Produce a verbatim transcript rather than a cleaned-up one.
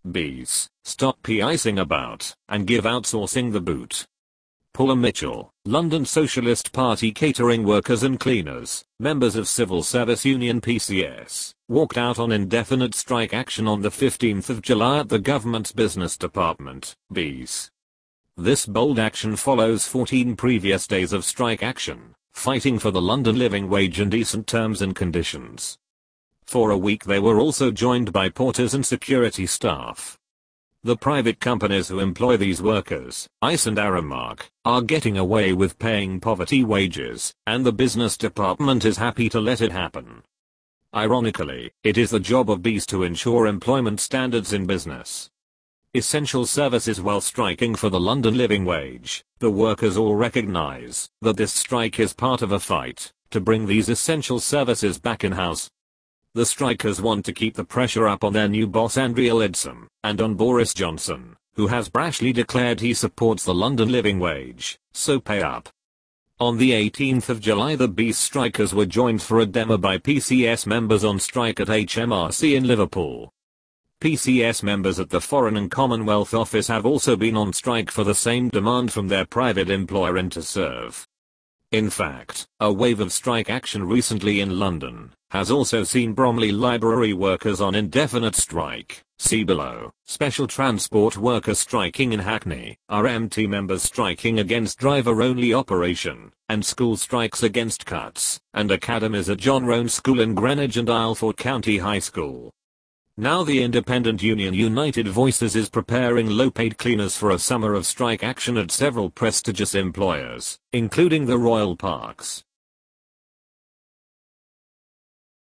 Bees, stop P-icing about, and give outsourcing the boot. Paula Mitchell, London Socialist Party catering workers and cleaners, members of Civil Service Union P C S, walked out on indefinite strike action on the fifteenth of July at the government's business department, Bees. This bold action follows fourteen previous days of strike action, fighting for the London living wage and decent terms and conditions. For a week they were also joined by porters and security staff. The private companies who employ these workers, ICE and Aramark, are getting away with paying poverty wages, and the business department is happy to let it happen. Ironically, it is the job of Bees to ensure employment standards in business. Essential services while striking for the London living wage, the workers all recognise that this strike is part of a fight to bring these essential services back in-house. The strikers want to keep the pressure up on their new boss Andrea Leadsom, and on Boris Johnson, who has brashly declared he supports the London living wage, so pay up. On the eighteenth of July the Bees strikers were joined for a demo by P C S members on strike at H M R C in Liverpool. P C S members at the Foreign and Commonwealth Office have also been on strike for the same demand from their private employer Interserve. In fact, a wave of strike action recently in London has also seen Bromley Library workers on indefinite strike, see below, special transport workers striking in Hackney, R M T members striking against driver-only operation, and school strikes against cuts, and academies at John Roan School in Greenwich and Isleworth County High School. Now the independent union United Voices is preparing low-paid cleaners for a summer of strike action at several prestigious employers, including the Royal Parks,